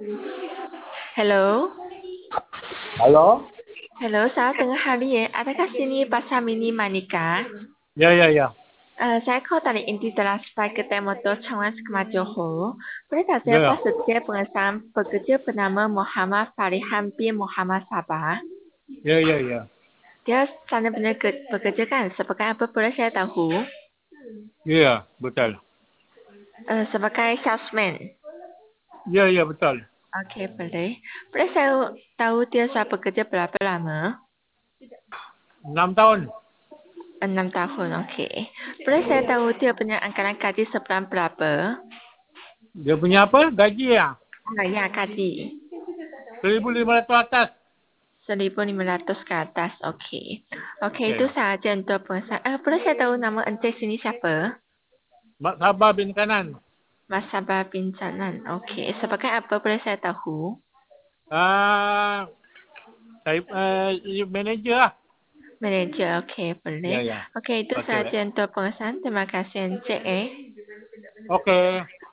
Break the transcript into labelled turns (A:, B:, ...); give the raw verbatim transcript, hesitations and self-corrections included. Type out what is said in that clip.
A: Hello.
B: Halo?
A: Hello, saya tengah hari ya. Adakah sini Pasar Mini Manika?
B: Ya, ya, ya.
A: Uh, saya call dari inti telah supaya kedai motor Changwan Skema Johor. Boleh tak
B: Ya,
A: saya
B: ya.
A: pas setia pengesahan pekerja bernama Muhammad Farihan bin Muhammad Sabah.
B: Ya, ya, ya.
A: Dia sana benar ke- bekerja kan? Sebagai apa boleh saya tahu?
B: Ya, betul.
A: Uh, sebagai salesman.
B: Ya, ya, betul.
A: Okey, boleh. Boleh saya tahu dia saya bekerja berapa lama?
B: Enam tahun.
A: Enam tahun, okey. Boleh saya tahu dia punya anggaran gaji sebulan berapa?
B: Dia punya apa? Gaji ya?
A: Ah, ya, gaji.
B: seribu lima ratus atas.
A: seribu lima ratus ke atas, okey. Okey,
B: Ya,
A: itu
B: ya.
A: sahaja untuk pengesahan. Eh, boleh saya tahu nama ente sini siapa?
B: Mak Sabah bin Kanan.
A: Mas Sabah bin Jalan, okey. Sebagai apa boleh saya tahu?
B: Ah, saya uh, manager lah.
A: Manager, okey,
B: Ya,
A: boleh.
B: ya.
A: Okey, itu
B: Okey, baik.
A: sahaja untuk pengesahan. Terima kasih, Encik. Eh.
B: Okey.